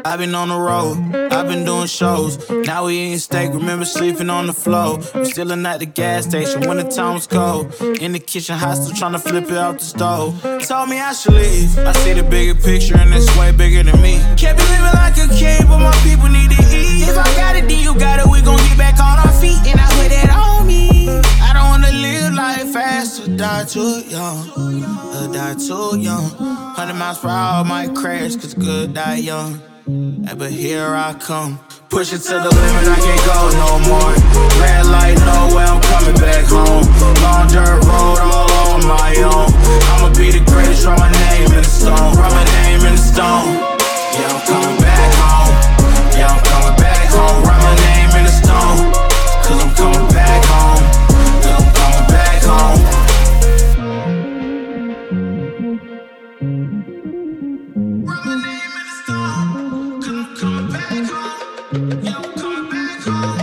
I've been on the road, I've been doing shows. Now we eating steak, remember sleeping on the floor. I'm still at the gas station when the time was cold. In the kitchen, hot, still trying to flip it off the stove. Told me I should leave. I see the bigger picture and it's way bigger than me. Can't be living like a king, but my people need to eat. If I got it, then you got it, we gon' get back on our feet. And I put it on me. I don't wanna live life fast or die too young. Or die too young. 100 miles per hour might crash, cause good die young. But here I come. Push it to the limit, I can't go no more. Red light, no way, I'm coming back home. Long dirt road, all on my own. I'ma be the greatest, write my name in the stone. Write my name in the stone. Yeah, I'm coming back home. Yeah, I'm coming back home. Write my name in the stone. Cause I'm coming back home. Yeah, I'm coming back home. Write my name in the stone. Cause I'm coming back home. Yeah, I'm coming back home.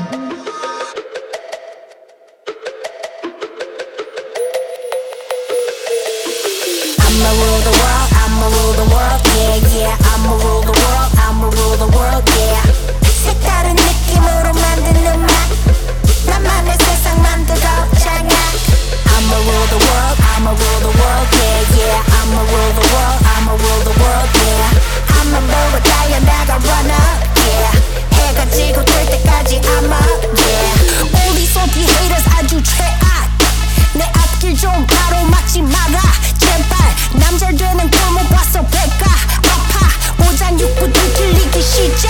I'ma rule the world, I'ma rule the world, yeah, yeah. I'ma rule the world, I'ma rule the world, yeah. 색다른 느낌으로 만드는 맛, 나만의 세상 만들어잖아. I'ma rule the world, I'ma rule the world, yeah, yeah. I'ma rule the world, I'ma rule the world, yeah. I'ma move it, 달려 나가 run up, yeah. 해가 지고 뜰 때까지 I'm up, yeah. 우리 속이 haters 아주 최악. 내 앞길 좀 바로 막지 마라 제발. 남잘 되는 꿈을 봤어 배가 아파. 오장육부터 들리기 시작.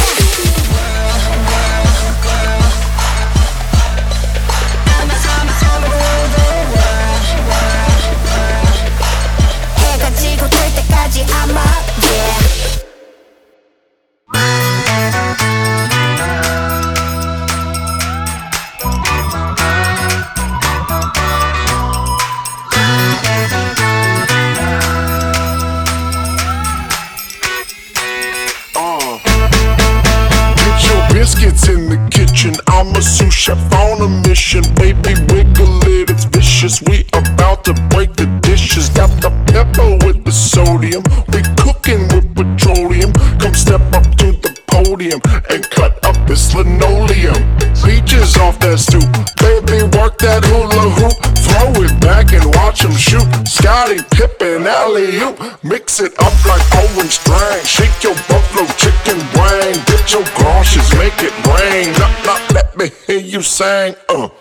해가 지고 뜰 때까지 I'm up, yeah. Biscuits in the kitchen, I'm a sous chef on a mission. Baby, wiggle it, it's vicious. We about to break the dishes. Got the pepper with the sodium. We cooking with petroleum. Come step up to the podium and cut up this linoleum. Peaches off that stoop, baby, work that hula hoop. Throw it back and watch him shoot. Scottie Pippen, alley-oop. Mix it up like orange drink. Shake your buffalo chicken brain. Get your groceries, make it rain. Not let me hear you sing.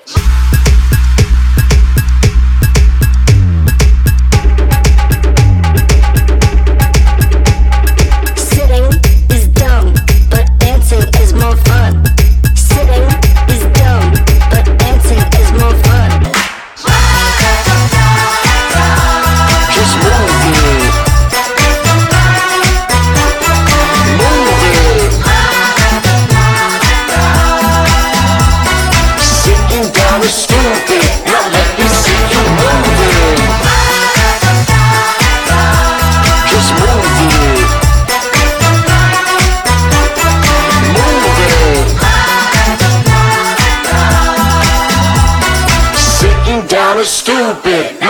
Sitting is dumb, but dancing is more fun. Sitting is dumb, but dancing is more fun. Just move it. Move it. Sitting down is stupid. Now let me see you move it. Just move it. Move it. Sitting down is stupid.